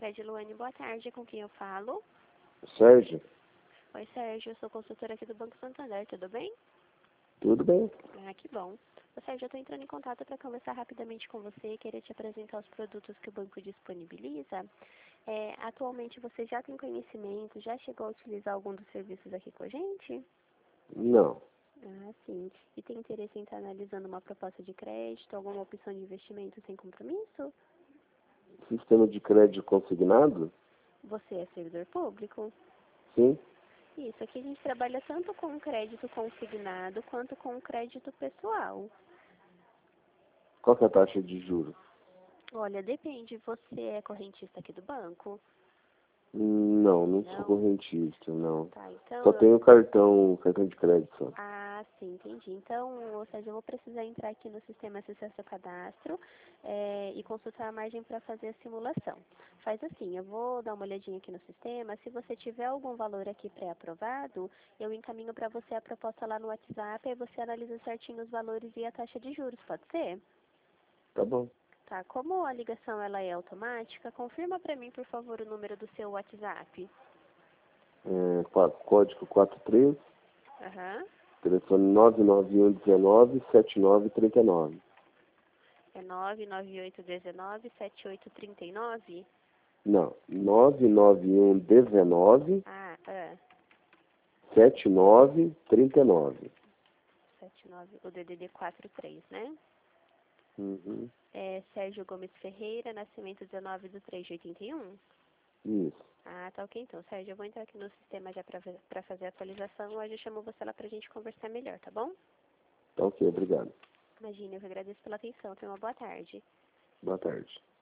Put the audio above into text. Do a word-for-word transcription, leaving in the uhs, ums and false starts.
Cicred Luane, boa tarde, com quem eu falo? Sérgio, Oi, Sérgio, eu sou consultora aqui do Banco Santander, tudo bem? tudo bem? Ah, que bom. Ô, Sérgio, eu estou entrando em contato para conversar rapidamente com você e querer te apresentar os produtos que o banco disponibiliza. É, atualmente você já tem conhecimento, já chegou a utilizar algum dos serviços aqui com a gente? Não. Ah, sim. E tem interesse em estar analisando uma proposta de crédito, alguma opção de investimento sem compromisso? Sistema de crédito consignado? Você é servidor público? Sim. Isso, aqui a gente trabalha tanto com crédito consignado quanto com crédito pessoal. Qual que é a taxa de juros? Olha, depende, você é correntista aqui do banco? Não, não sou Não? correntista, não. Tá, então Só eu... tenho cartão, cartão de crédito só. Ah, sim, entendi. Então, ou seja, eu vou precisar entrar aqui no sistema acessar seu cadastro é, e consultar a margem para fazer a simulação. Faz assim, eu vou dar uma olhadinha aqui no sistema. Se você tiver algum valor aqui pré-aprovado, eu encaminho para você a proposta lá no WhatsApp e você analisa certinho os valores e a taxa de juros, pode ser? Tá bom. Tá, como a ligação ela é automática, confirma para mim, por favor, o número do seu WhatsApp. É, qua- código quatro três, Aham. telefone nove nove um um nove, sete nove três nove. É nove nove oito um nove, sete oito três nove? Não, nove nove um um nove, Ah, é. sete nove três nove. sete nove, o D D D quatro três, né? Uhum. É Sérgio Gomes Ferreira, nascimento dezenove de três de oitenta e um? Isso. Ah, tá ok então, Sérgio. Eu vou entrar aqui no sistema já pra, pra fazer a atualização. Hoje eu chamo você lá pra gente conversar melhor, tá bom? Tá ok, obrigado. Imagina, eu que agradeço pela atenção. Tenha uma boa tarde. Boa tarde.